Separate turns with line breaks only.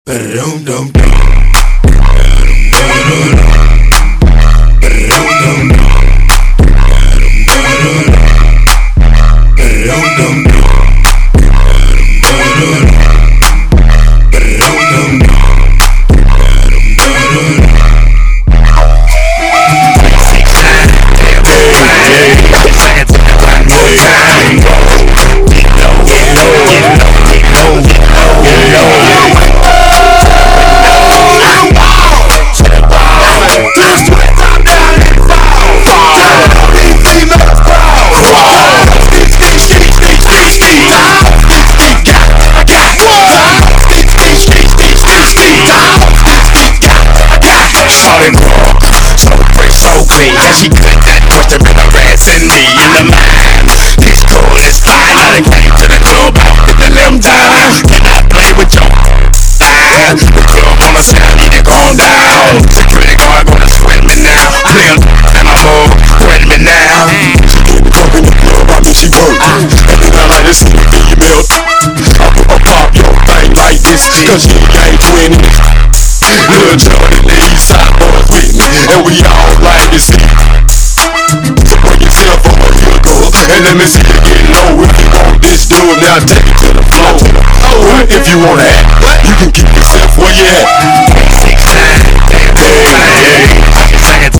And she put that question in her ass and me in the mind. This girl is fine. I done came to the club out with the limb down. Can I play with your line? The club on the sound, need to calm down. Security guard gonna sweat me now. Play a and I'm all sweat me now. She get me drunk in the club, I mean she work. And then I like to see the female. I'll pop your thing like this, cause you ain't 20. Lil' Johnny and the East Side boys with me, and we all like to see. So bring yourself over here, girl, and let me see you get low. If you want this, dude, now take it to the floor. If you wanna act, you can keep yourself where you at.